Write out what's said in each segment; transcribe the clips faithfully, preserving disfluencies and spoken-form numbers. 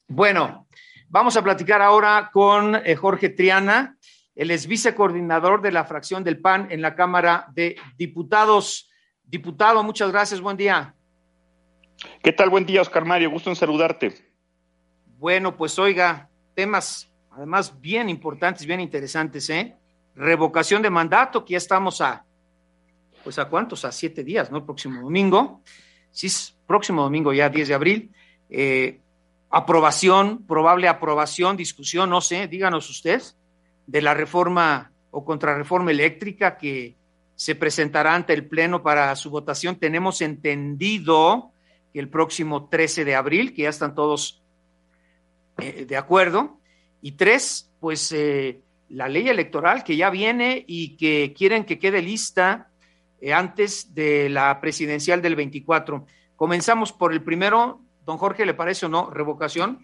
Bueno, vamos a platicar ahora con eh, Jorge Triana. Él es vicecoordinador de la fracción del P A N en la Cámara de Diputados. Diputado, muchas gracias, buen día. ¿Qué tal? Buen día, Oscar Mario, gusto en saludarte. Bueno, pues oiga, temas además bien importantes, bien interesantes, ¿eh? Revocación de mandato, que ya estamos a, pues a cuántos, a siete días, ¿no? El próximo domingo, sí, es próximo domingo ya, diez de abril, eh, aprobación, probable aprobación, discusión, no sé, díganos ustedes, de la reforma o contrarreforma eléctrica que se presentará ante el Pleno para su votación. Tenemos entendido que el próximo trece de abril, que ya están todos eh, de acuerdo, y tres, pues eh, la ley electoral que ya viene y que quieren que quede lista eh, antes de la presidencial del veinticuatro. Comenzamos por el primero. Don Jorge, ¿le parece o no? ¿Revocación?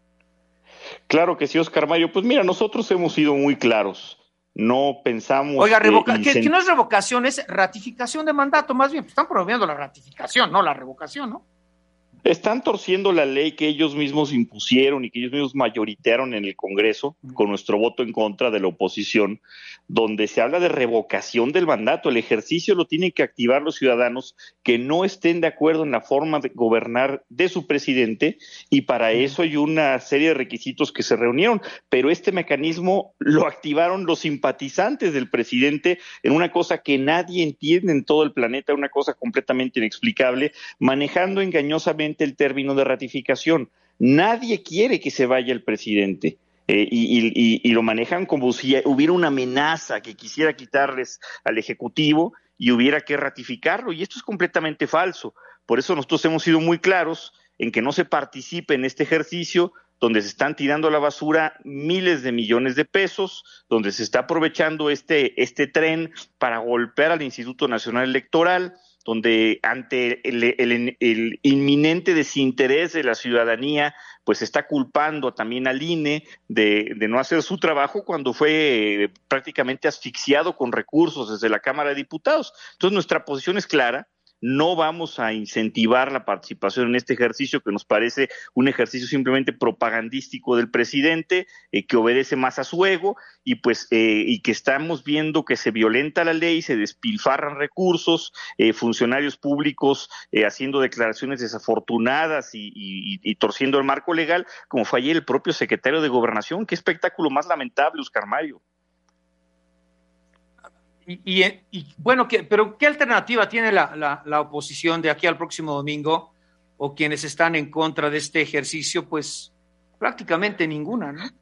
Claro que sí, Oscar Mario. Pues mira, nosotros hemos sido muy claros. No pensamos... Oiga, revoca eh, que, sen... que no es revocación, es ratificación de mandato, más bien. Pues están promoviendo la ratificación, no la revocación, ¿no? Están torciendo la ley que ellos mismos impusieron y que ellos mismos mayoritearon en el Congreso con nuestro voto en contra de la oposición, donde se habla de revocación del mandato. El ejercicio lo tienen que activar los ciudadanos que no estén de acuerdo en la forma de gobernar de su presidente, y para eso hay una serie de requisitos que se reunieron, pero este mecanismo lo activaron los simpatizantes del presidente en una cosa que nadie entiende en todo el planeta, una cosa completamente inexplicable, manejando engañosamente el término de ratificación. Nadie quiere que se vaya el presidente. Eh, y, y, y lo manejan como si hubiera una amenaza que quisiera quitarles al Ejecutivo y hubiera que ratificarlo, y esto es completamente falso. Por eso nosotros hemos sido muy claros en que no se participe en este ejercicio donde se están tirando a la basura miles de millones de pesos, donde se está aprovechando este, este tren para golpear al Instituto Nacional Electoral, donde ante el, el, el inminente desinterés de la ciudadanía, pues está culpando también al I N E de, de no hacer su trabajo cuando fue eh, prácticamente asfixiado con recursos desde la Cámara de Diputados. Entonces nuestra posición es clara. No vamos a incentivar la participación en este ejercicio, que nos parece un ejercicio simplemente propagandístico del presidente, eh, que obedece más a su ego, y pues eh, y que estamos viendo que se violenta la ley, se despilfarran recursos, eh, funcionarios públicos eh, haciendo declaraciones desafortunadas y, y, y torciendo el marco legal, como fue ayer el propio secretario de Gobernación. Qué espectáculo más lamentable, Oscar Mario. Y, y, y bueno, ¿qué, pero ¿qué alternativa tiene la, la, la oposición de aquí al próximo domingo, o quienes están en contra de este ejercicio? Pues prácticamente ninguna, ¿no?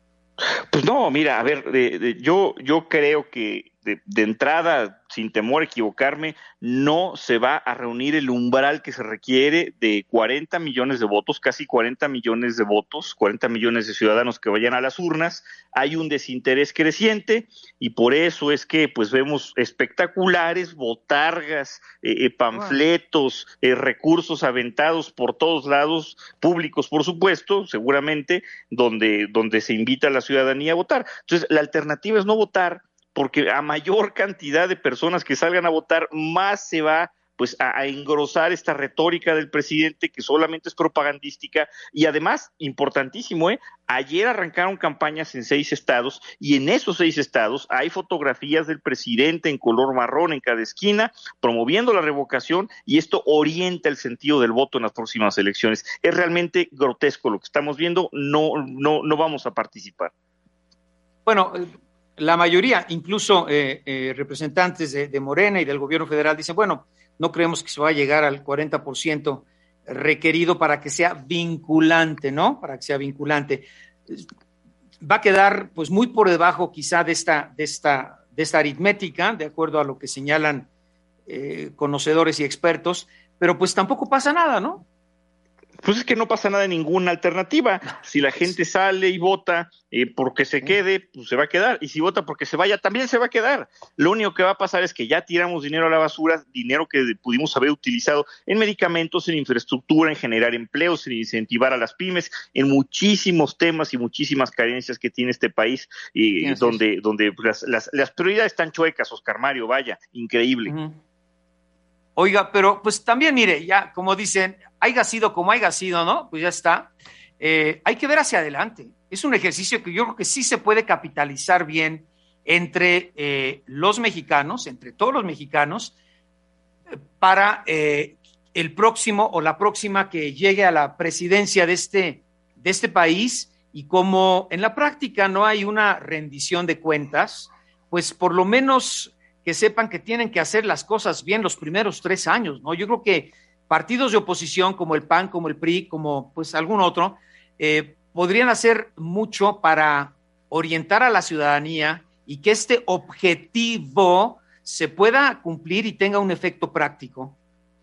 Pues no, mira, a ver, de, de, yo, yo creo que de, de entrada, sin temor a equivocarme, no se va a reunir el umbral que se requiere de cuarenta millones de votos, casi cuarenta millones de votos, cuarenta millones de ciudadanos que vayan a las urnas. Hay un desinterés creciente, y por eso es que pues vemos espectaculares, botargas, eh, eh, panfletos, eh, recursos aventados por todos lados, públicos por supuesto, seguramente, donde, donde se invita a la ciudadanía a votar. Entonces, la alternativa es no votar, porque a mayor cantidad de personas que salgan a votar, más se va pues a, a engrosar esta retórica del presidente, que solamente es propagandística. Y además, importantísimo, ¿eh? Ayer arrancaron campañas en seis estados, y en esos seis estados hay fotografías del presidente en color marrón en cada esquina, promoviendo la revocación, y esto orienta el sentido del voto en las próximas elecciones. Es realmente grotesco lo que estamos viendo. No, no, no vamos a participar. Bueno, la mayoría, incluso eh, eh, representantes de, de Morena y del gobierno federal, dicen, bueno, no creemos que se va a llegar al cuarenta por ciento requerido para que sea vinculante, ¿no? Para que sea vinculante. Va a quedar pues muy por debajo quizá de esta, de esta, de esta aritmética, de acuerdo a lo que señalan eh, conocedores y expertos, pero pues tampoco pasa nada, ¿no? Pues es que no pasa nada de ninguna alternativa. Si la gente sale y vota eh, porque se quede, pues se va a quedar. Y si vota porque se vaya, también se va a quedar. Lo único que va a pasar es que ya tiramos dinero a la basura, dinero que pudimos haber utilizado en medicamentos, en infraestructura, en generar empleos, en incentivar a las pymes, en muchísimos temas y muchísimas carencias que tiene este país, y sí, donde, donde las, las, las prioridades están chuecas, Oscar Mario, vaya, increíble. Uh-huh. Oiga, pero pues también, mire, ya como dicen, haya sido como haya sido, ¿no? Pues ya está. eh, hay que ver hacia adelante. Es un ejercicio que yo creo que sí se puede capitalizar bien entre eh, los mexicanos, entre todos los mexicanos, eh, para eh, el próximo o la próxima que llegue a la presidencia de este, de este país, y como en la práctica no hay una rendición de cuentas, pues por lo menos que sepan que tienen que hacer las cosas bien los primeros tres años, ¿no? Yo creo que partidos de oposición como el P A N, como el P R I, como pues algún otro, eh, podrían hacer mucho para orientar a la ciudadanía y que este objetivo se pueda cumplir y tenga un efecto práctico.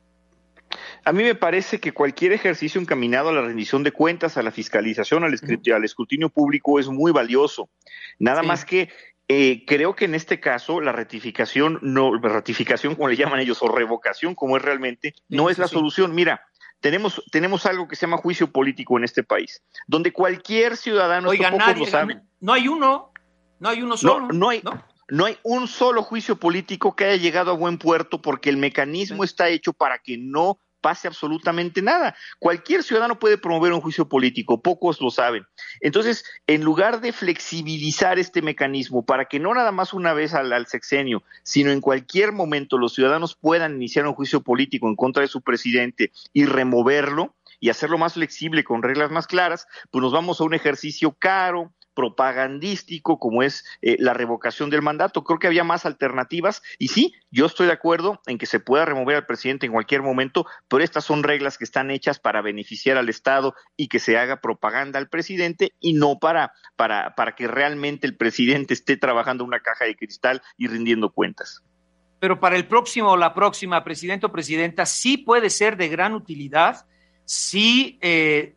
A mí me parece que cualquier ejercicio encaminado a la rendición de cuentas, a la fiscalización, al, escrutinio, uh-huh. al escrutinio público es muy valioso. Nada sí. más que eh, creo que en este caso la ratificación, no, ratificación como le llaman ellos, o revocación como es realmente, sí, no es sí, la sí. solución. Mira, tenemos, tenemos algo que se llama juicio político en este país, donde cualquier ciudadano... Oiga, nadie, lo sabe. No hay uno, no hay uno solo. No, no hay... ¿no? No hay un solo juicio político que haya llegado a buen puerto porque el mecanismo sí. está hecho para que no pase absolutamente nada. Cualquier ciudadano puede promover un juicio político, pocos lo saben. Entonces, en lugar de flexibilizar este mecanismo para que no nada más una vez al, al sexenio, sino en cualquier momento los ciudadanos puedan iniciar un juicio político en contra de su presidente y removerlo y hacerlo más flexible con reglas más claras, pues nos vamos a un ejercicio caro, propagandístico como es eh, la revocación del mandato. Creo que había más alternativas y sí, yo estoy de acuerdo en que se pueda remover al presidente en cualquier momento, pero estas son reglas que están hechas para beneficiar al Estado y que se haga propaganda al presidente y no para, para, para que realmente el presidente esté trabajando en una caja de cristal y rindiendo cuentas. Pero para el próximo o la próxima presidente o presidenta sí puede ser de gran utilidad si eh,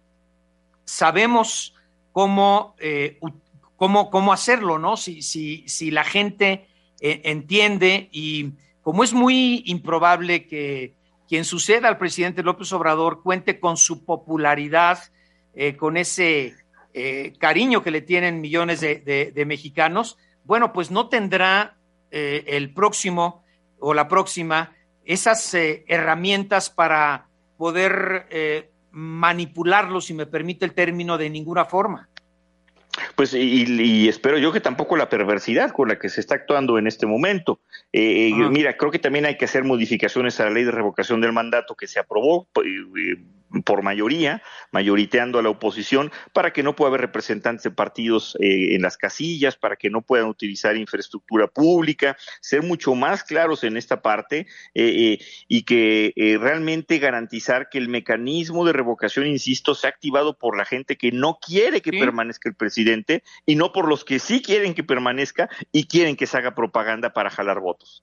sabemos Cómo, eh, cómo, cómo hacerlo, ¿no? Si, si, si la gente eh, entiende, y como es muy improbable que quien suceda al presidente López Obrador cuente con su popularidad, eh, con ese eh, cariño que le tienen millones de, de, de mexicanos, bueno, pues no tendrá eh, el próximo o la próxima esas eh, herramientas para poder eh, manipularlo, si me permite el término, de ninguna forma. Pues y, y espero yo que tampoco la perversidad con la que se está actuando en este momento. Eh, uh-huh. Mira, creo que también hay que hacer modificaciones a la ley de revocación del mandato que se aprobó eh, por mayoría, mayoriteando a la oposición, para que no pueda haber representantes de partidos eh, en las casillas, para que no puedan utilizar infraestructura pública, ser mucho más claros en esta parte eh, eh, y que eh, realmente garantizar que el mecanismo de revocación, insisto, sea activado por la gente que no quiere que ¿Sí? permanezca el presidente y no por los que sí quieren que permanezca y quieren que se haga propaganda para jalar votos.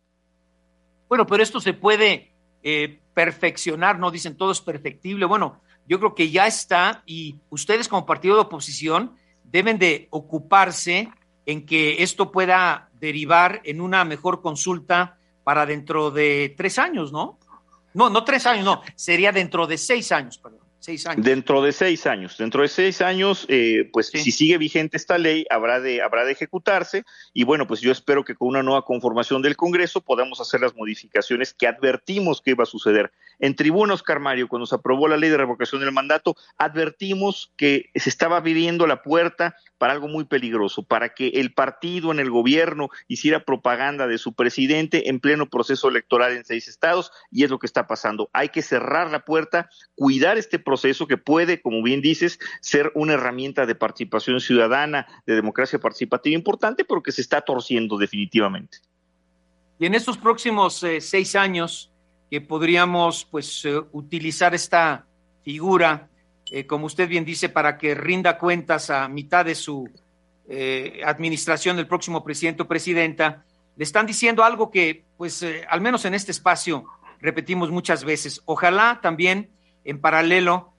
Bueno, pero esto se puede eh, perfeccionar, ¿no? Dicen todo es perfectible. Bueno, yo creo que ya está, y ustedes como partido de oposición deben de ocuparse en que esto pueda derivar en una mejor consulta para dentro de tres años, ¿no? No, no tres años, no, sería dentro de seis años, perdón. Seis años. Dentro de seis años, dentro de seis años, eh, pues sí. si sigue vigente esta ley, habrá de, habrá de ejecutarse, y bueno, pues yo espero que con una nueva conformación del Congreso podamos hacer las modificaciones que advertimos que iba a suceder. En tribuna, Oscar Mario, cuando se aprobó la ley de revocación del mandato, advertimos que se estaba abriendo la puerta para algo muy peligroso, para que el partido en el gobierno hiciera propaganda de su presidente en pleno proceso electoral en seis estados, y es lo que está pasando. Hay que cerrar la puerta, cuidar este proceso proceso que puede, como bien dices, ser una herramienta de participación ciudadana, de democracia participativa importante, pero que se está torciendo definitivamente. Y en estos próximos eh, seis años que podríamos pues eh, utilizar esta figura, eh, como usted bien dice, para que rinda cuentas a mitad de su eh, administración del próximo presidente o presidenta, le están diciendo algo que pues eh, al menos en este espacio repetimos muchas veces. Ojalá también en paralelo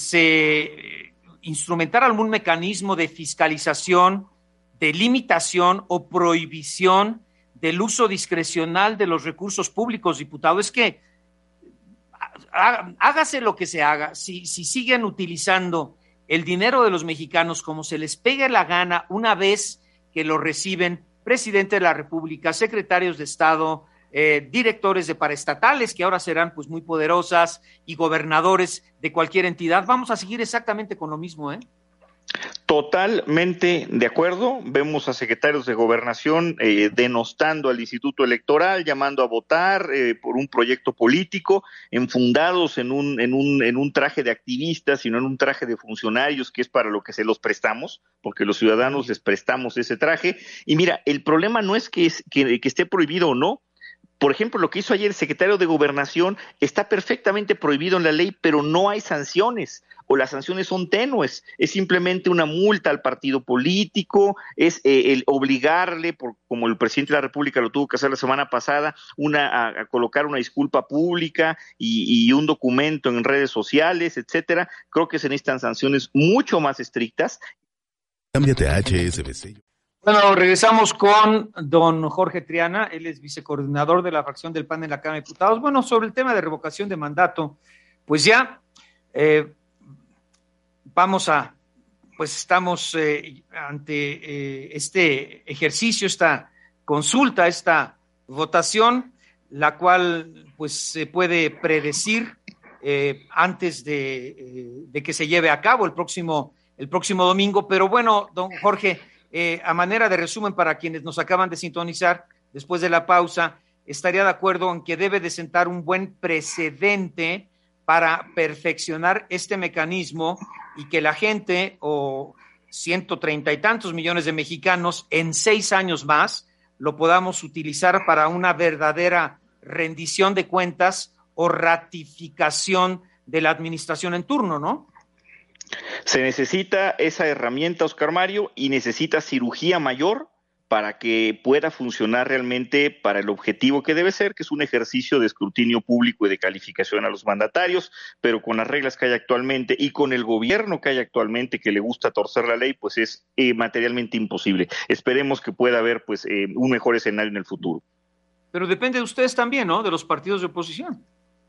se instrumentara algún mecanismo de fiscalización, de limitación o prohibición del uso discrecional de los recursos públicos, diputado. Es que hágase lo que se haga, si, si siguen utilizando el dinero de los mexicanos como se les pegue la gana una vez que lo reciben presidente de la República, secretarios de Estado, eh, directores de paraestatales, que ahora serán pues muy poderosas, y gobernadores de cualquier entidad. Vamos a seguir exactamente con lo mismo, ¿eh? Totalmente de acuerdo. Vemos a secretarios de gobernación eh, denostando al Instituto Electoral, llamando a votar eh, por un proyecto político, enfundados en un, en un, en un traje de activistas, sino en un traje de funcionarios, que es para lo que se los prestamos, porque los ciudadanos les prestamos ese traje. Y mira, el problema no es que, es, que, que esté prohibido o no. Por ejemplo, lo que hizo ayer el secretario de Gobernación está perfectamente prohibido en la ley, pero no hay sanciones, o las sanciones son tenues. Es simplemente una multa al partido político, es eh, el obligarle, por, como el presidente de la República lo tuvo que hacer la semana pasada, una, a, a colocar una disculpa pública y, y un documento en redes sociales, etcétera. Creo que se necesitan sanciones mucho más estrictas. Cámbiate a H S B C. Bueno, regresamos con don Jorge Triana, él es vicecoordinador de la fracción del P A N en la Cámara de Diputados. Bueno, sobre el tema de revocación de mandato, pues ya eh, vamos a, pues estamos eh, ante eh, este ejercicio, esta consulta, esta votación, la cual pues se puede predecir eh, antes de, eh, de que se lleve a cabo el próximo, el próximo domingo. Pero bueno, don Jorge, Eh, a manera de resumen para quienes nos acaban de sintonizar después de la pausa, estaría de acuerdo en que debe de sentar un buen precedente para perfeccionar este mecanismo y que la gente o ciento treinta y tantos millones de mexicanos en seis años más lo podamos utilizar para una verdadera rendición de cuentas o ratificación de la administración en turno, ¿no? Se necesita esa herramienta, Oscar Mario, y necesita cirugía mayor para que pueda funcionar realmente para el objetivo que debe ser, que es un ejercicio de escrutinio público y de calificación a los mandatarios, pero con las reglas que hay actualmente y con el gobierno que hay actualmente, que le gusta torcer la ley, pues es eh, materialmente imposible. Esperemos que pueda haber pues eh, un mejor escenario en el futuro. Pero depende de ustedes también, ¿no? De los partidos de oposición.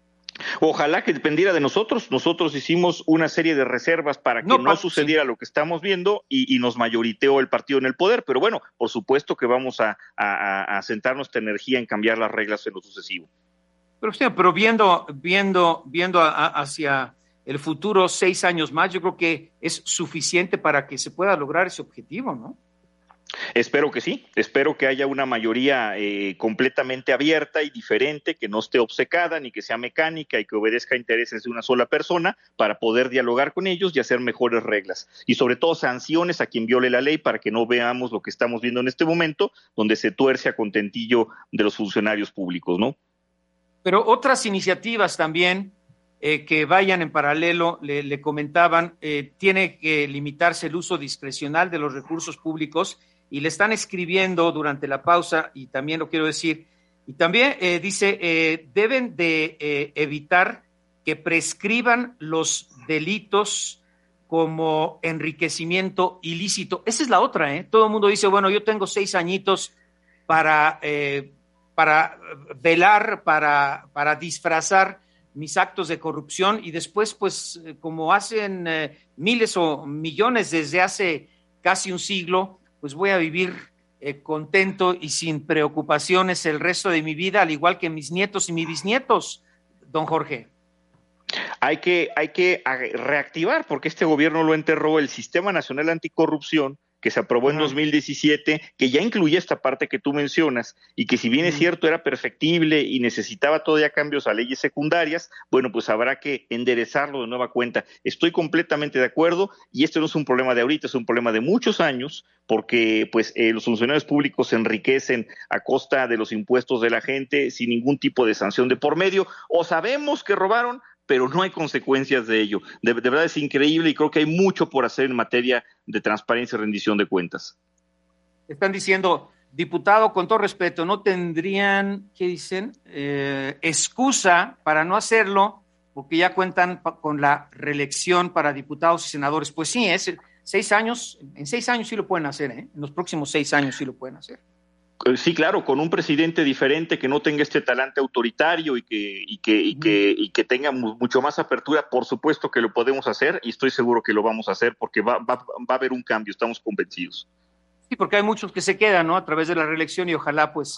Ojalá que dependiera de nosotros. Nosotros hicimos una serie de reservas para que no, no sucediera sí. lo que estamos viendo y, y nos mayoriteó el partido en el poder. Pero bueno, por supuesto que vamos a, a, a sentar nuestra energía en cambiar las reglas en lo sucesivo. Pero, pero viendo, viendo, viendo a, a, hacia el futuro, seis años más, yo creo que es suficiente para que se pueda lograr ese objetivo, ¿no? Espero que sí, espero que haya una mayoría eh, completamente abierta y diferente, que no esté obcecada ni que sea mecánica y que obedezca a intereses de una sola persona para poder dialogar con ellos y hacer mejores reglas. Y sobre todo sanciones a quien viole la ley para que no veamos lo que estamos viendo en este momento, donde se tuerce a contentillo de los funcionarios públicos, ¿no? Pero otras iniciativas también eh, que vayan en paralelo, le, le comentaban, eh, tiene que limitarse el uso discrecional de los recursos públicos. Y le están escribiendo durante la pausa, y también lo quiero decir, y también eh, dice, eh, deben de eh, evitar que prescriban los delitos como enriquecimiento ilícito. Esa es la otra, ¿eh? Todo el mundo dice, bueno, yo tengo seis añitos para, eh, para velar, para, para disfrazar mis actos de corrupción, y después, pues, como hacen eh, miles o millones desde hace casi un siglo, pues voy a vivir eh, contento y sin preocupaciones el resto de mi vida, al igual que mis nietos y mis bisnietos, don Jorge. Hay que, hay que reactivar, porque este gobierno lo enterró, el Sistema Nacional Anticorrupción, que se aprobó en dos mil diecisiete, que ya incluía esta parte que tú mencionas, y que si bien es cierto era perfectible y necesitaba todavía cambios a leyes secundarias, bueno, pues habrá que enderezarlo de nueva cuenta. Estoy completamente de acuerdo, y esto no es un problema de ahorita, es un problema de muchos años, porque pues eh, los funcionarios públicos se enriquecen a costa de los impuestos de la gente sin ningún tipo de sanción de por medio, o sabemos que robaron, pero no hay consecuencias de ello. De, de verdad es increíble y creo que hay mucho por hacer en materia de transparencia y rendición de cuentas. Están diciendo, diputado, con todo respeto, no tendrían, ¿qué dicen? Eh, excusa para no hacerlo, porque ya cuentan pa- con la reelección para diputados y senadores. Pues sí, es seis años, en seis años sí lo pueden hacer, ¿eh? En los próximos seis años sí lo pueden hacer. Sí, claro, con un presidente diferente que no tenga este talante autoritario y que, y que, y que, y que tenga mu- mucho más apertura, por supuesto que lo podemos hacer y estoy seguro que lo vamos a hacer porque va, va, va a haber un cambio, estamos convencidos. Sí, porque hay muchos que se quedan, ¿no? A través de la reelección y ojalá pues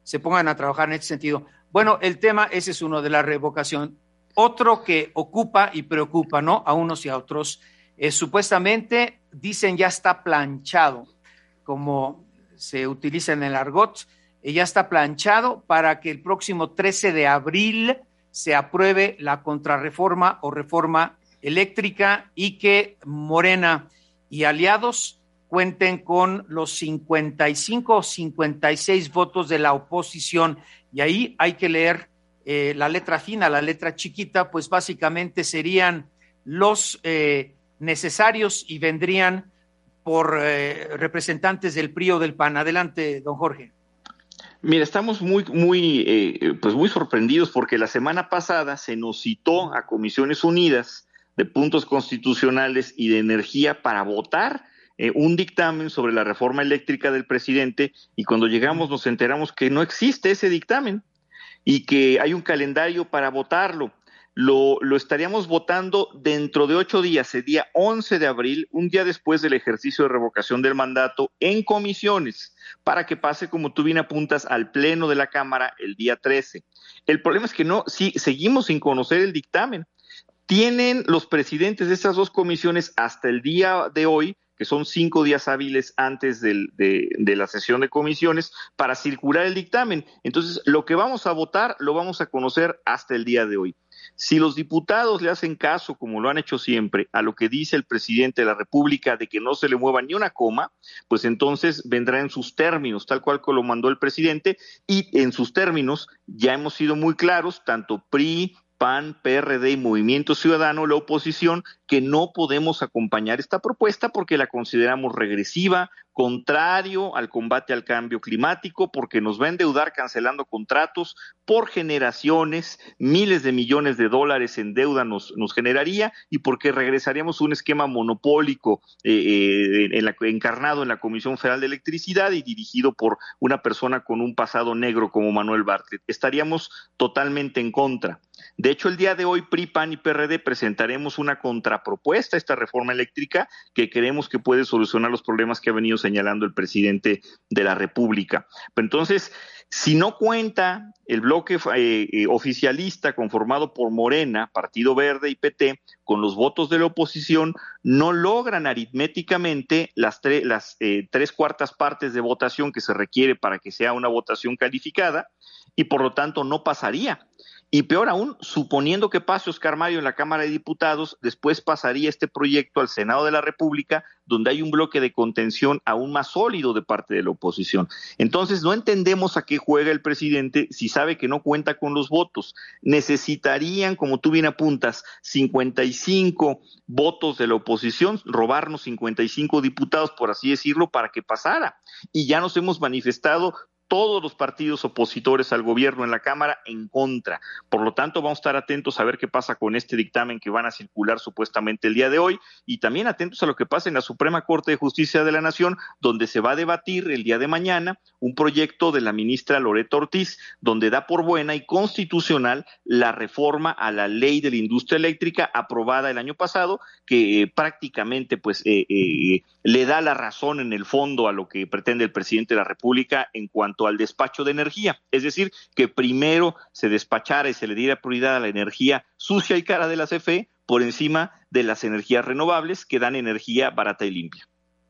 se pongan a trabajar en este sentido. Bueno, el tema, ese es uno de la revocación. Otro que ocupa y preocupa, ¿no? A unos y a otros, eh, supuestamente dicen ya está planchado, como se utiliza en el argot, eh, ya está planchado para que el próximo trece de abril se apruebe la contrarreforma o reforma eléctrica y que Morena y aliados cuenten con los cincuenta y cinco o cincuenta y seis votos de la oposición. Y ahí hay que leer eh, la letra fina, la letra chiquita, pues básicamente serían los eh, necesarios y vendrían por eh, representantes del P R I o del P A N. Adelante, don Jorge. Mira, estamos muy, muy, eh, pues muy sorprendidos porque la semana pasada se nos citó a Comisiones Unidas de Puntos Constitucionales y de Energía para votar eh, un dictamen sobre la reforma eléctrica del presidente, y cuando llegamos nos enteramos que no existe ese dictamen y que hay un calendario para votarlo. Lo, lo estaríamos votando dentro de ocho días, el día once de abril, un día después del ejercicio de revocación del mandato en comisiones, para que pase, como tú bien apuntas, al pleno de la Cámara el día trece. El problema es que no, sí, seguimos sin conocer el dictamen. Tienen los presidentes de esas dos comisiones hasta el día de hoy, que son cinco días hábiles antes del, de, de la sesión de comisiones, para circular el dictamen. Entonces, lo que vamos a votar lo vamos a conocer hasta el día de hoy. Si los diputados le hacen caso, como lo han hecho siempre, a lo que dice el presidente de la República de que no se le mueva ni una coma, pues entonces vendrá en sus términos, tal cual como lo mandó el presidente, y en sus términos ya hemos sido muy claros, tanto P R I, P A N, P R D y Movimiento Ciudadano, la oposición, que no podemos acompañar esta propuesta porque la consideramos regresiva, contrario al combate al cambio climático, porque nos va a endeudar cancelando contratos por generaciones, miles de millones de dólares en deuda nos, nos generaría, y porque regresaríamos a un esquema monopólico eh, eh, en la, encarnado en la Comisión Federal de Electricidad y dirigido por una persona con un pasado negro como Manuel Bartlett. Estaríamos totalmente en contra. De hecho, el día de hoy, P R I, P A N y P R D presentaremos una contrapropuesta a esta reforma eléctrica que creemos que puede solucionar los problemas que ha venido señalando el presidente de la República. Pero entonces, si no cuenta el bloque eh, eh, oficialista conformado por Morena, Partido Verde y P T con los votos de la oposición, no logran aritméticamente las, tre las eh, tres cuartas partes de votación que se requiere para que sea una votación calificada, y por lo tanto no pasaría. Y peor aún, suponiendo que pase Oscar Mario en la Cámara de Diputados, después pasaría este proyecto al Senado de la República, donde hay un bloque de contención aún más sólido de parte de la oposición. Entonces, no entendemos a qué juega el presidente si sabe que no cuenta con los votos. Necesitarían, como tú bien apuntas, cincuenta y cinco votos de la oposición, robarnos cincuenta y cinco diputados, por así decirlo, para que pasara. Y ya nos hemos manifestado todos los partidos opositores al gobierno en la Cámara en contra. Por lo tanto, vamos a estar atentos a ver qué pasa con este dictamen que van a circular supuestamente el día de hoy, y también atentos a lo que pasa en la Suprema Corte de Justicia de la Nación, donde se va a debatir el día de mañana un proyecto de la ministra Loreto Ortiz, donde da por buena y constitucional la reforma a la ley de la industria eléctrica aprobada el año pasado, que eh, prácticamente pues eh, eh, le da la razón en el fondo a lo que pretende el presidente de la República en cuanto al despacho de energía, es decir, que primero se despachara y se le diera prioridad a la energía sucia y cara de la C F E por encima de las energías renovables que dan energía barata y limpia.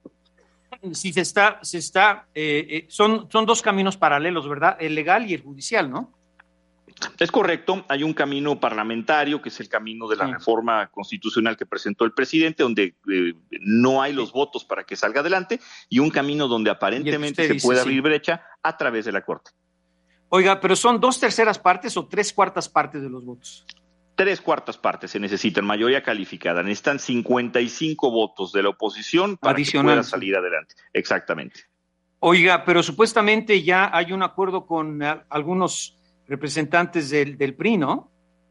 Sí, se está, se está, eh, eh, son, son dos caminos paralelos, ¿verdad? El legal y el judicial, ¿no? Es correcto, hay un camino parlamentario que es el camino de la sí. reforma constitucional que presentó el presidente, donde eh, no hay los sí. votos para que salga adelante, y un camino donde aparentemente se dice, puede abrir sí. brecha a través de la Corte. Oiga, pero ¿son dos terceras partes o tres cuartas partes de los votos? Tres cuartas partes se necesitan, mayoría calificada. Necesitan cincuenta y cinco votos de la oposición para Adicional, que pueda salir sí. adelante. Exactamente. Oiga, pero supuestamente ya hay un acuerdo con uh, algunos representantes del, del P R I, ¿no?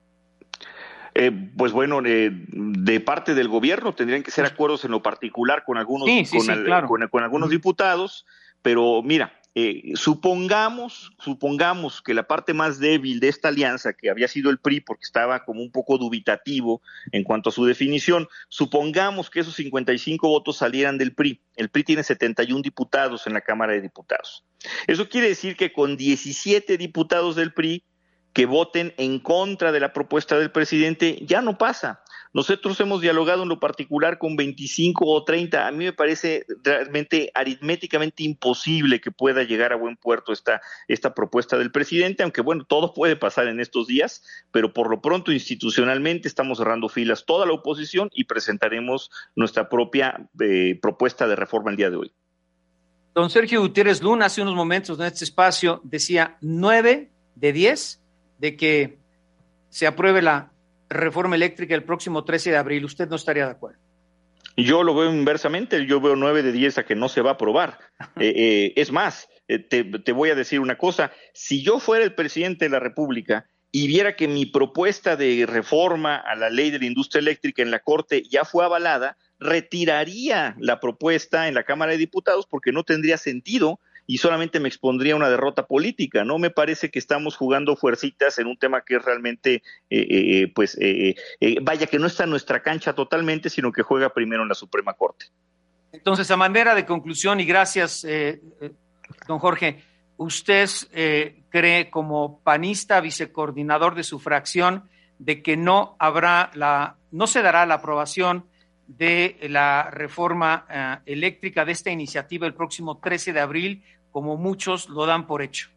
Eh, pues bueno, eh, de parte del gobierno tendrían que ser acuerdos en lo particular con algunos, sí, sí, con, sí, el, claro. con, con algunos uh-huh. diputados, pero mira, eh, supongamos, supongamos que la parte más débil de esta alianza, que había sido el P R I porque estaba como un poco dubitativo en cuanto a su definición, supongamos que esos cincuenta y cinco votos salieran del P R I. El P R I tiene setenta y uno diputados en la Cámara de Diputados. Eso quiere decir que con diecisiete diputados del P R I que voten en contra de la propuesta del presidente, ya no pasa. Nosotros hemos dialogado en lo particular con veinticinco o treinta. A mí me parece realmente aritméticamente imposible que pueda llegar a buen puerto esta, esta propuesta del presidente, aunque bueno, todo puede pasar en estos días, pero por lo pronto institucionalmente estamos cerrando filas toda la oposición y presentaremos nuestra propia eh, propuesta de reforma el día de hoy. Don Sergio Gutiérrez Luna, hace unos momentos en este espacio, decía nueve de diez de que se apruebe la reforma eléctrica el próximo trece de abril. ¿Usted no estaría de acuerdo? Yo lo veo inversamente, yo veo nueve de diez a que no se va a aprobar. Eh, eh, es más, eh, te, te voy a decir una cosa, si yo fuera el presidente de la República y viera que mi propuesta de reforma a la ley de la industria eléctrica en la Corte ya fue avalada, retiraría la propuesta en la Cámara de Diputados porque no tendría sentido y solamente me expondría a una derrota política. No me parece que estamos jugando fuercitas en un tema que es realmente, eh, eh, pues, eh, eh, vaya, que no está en nuestra cancha totalmente, sino que juega primero en la Suprema Corte. Entonces, a manera de conclusión, y gracias, eh, eh, don Jorge, ¿usted eh, cree como panista, vicecoordinador de su fracción, de que no habrá la, no se dará la aprobación de la reforma uh, eléctrica de esta iniciativa el próximo trece de abril, como muchos lo dan por hecho?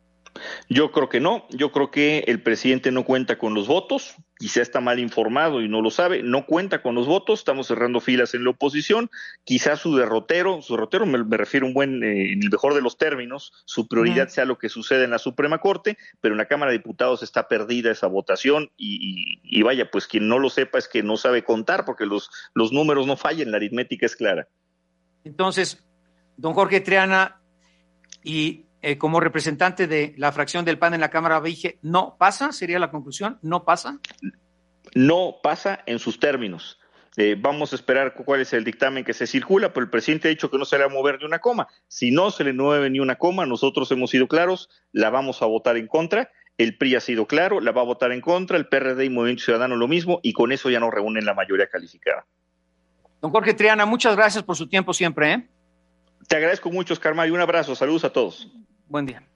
Yo creo que no, yo creo que el presidente no cuenta con los votos, quizá está mal informado y no lo sabe, no cuenta con los votos, estamos cerrando filas en la oposición, quizá su derrotero, su derrotero me, me refiero a un buen, eh, en el mejor de los términos, su prioridad uh-huh. sea lo que sucede en la Suprema Corte, pero en la Cámara de Diputados está perdida esa votación y, y, y vaya, pues quien no lo sepa es que no sabe contar porque los, los números no fallan, la aritmética es clara. Entonces, don Jorge Triana, y Eh, como representante de la fracción del P A N en la Cámara, dije, ¿no pasa? ¿Sería la conclusión? ¿No pasa? No pasa en sus términos. Eh, vamos a esperar cuál es el dictamen que se circula, pero el presidente ha dicho que no se le va a mover ni una coma. Si no se le mueve ni una coma, nosotros hemos sido claros, la vamos a votar en contra. El P R I ha sido claro, la va a votar en contra, el P R D y Movimiento Ciudadano lo mismo, y con eso ya nos reúnen la mayoría calificada. Don Jorge Triana, muchas gracias por su tiempo siempre, ¿eh? Te agradezco mucho, Oscar Mario, un abrazo, saludos a todos. Buen día.